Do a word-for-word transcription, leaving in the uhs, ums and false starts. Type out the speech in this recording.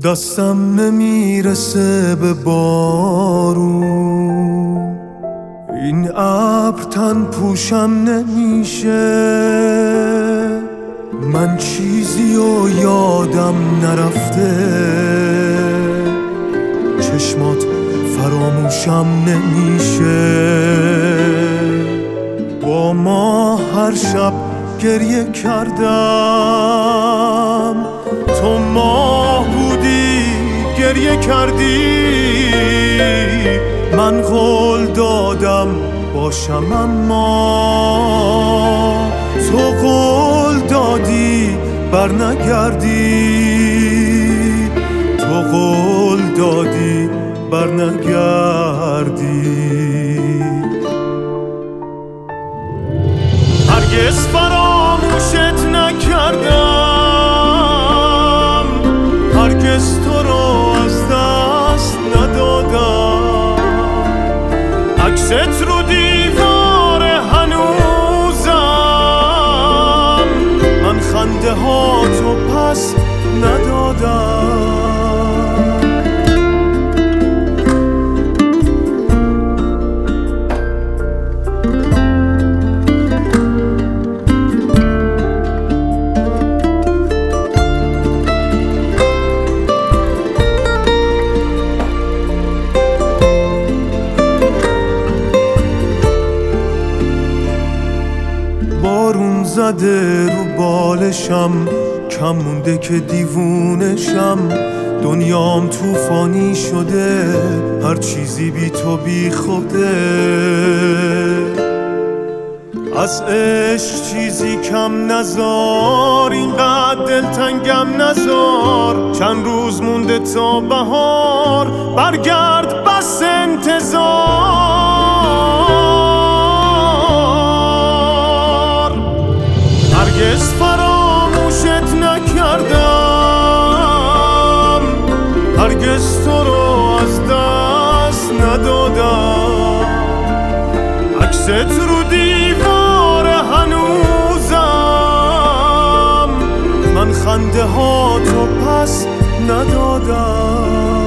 دستم نمیرسه به بارون، این ابر تن پوشم نمیشه. من چیزی و یادم نرفته، چشمات فراموشم نمیشه. با ما هر شب گریه کردم، تو ماه بودی گریه کردی. من قول دادم باشم اما تو قول دادی برنگردی. تو قول دادی برنگردی. هرگز فراموشت نکردم، هرگز تو رو از دست ندادم. عکست رو دیوار هنوزم، من خنده ها تو پس ندادم. بارون زده رو بالشم، کم مونده که دیوونشم. دنیام طوفانی شده، هر چیزی بی تو بی خوده. از عشق چیزی کم نزار، اینقدر دلتنگم نزار. چند روز مونده تا بهار، برگرد بس انتظار. هرگز فراموشت نکردم، هرگز تو رو از دست ندادم. عکست رو دیوار هنوزم، من خنده ها تو پس ندادم.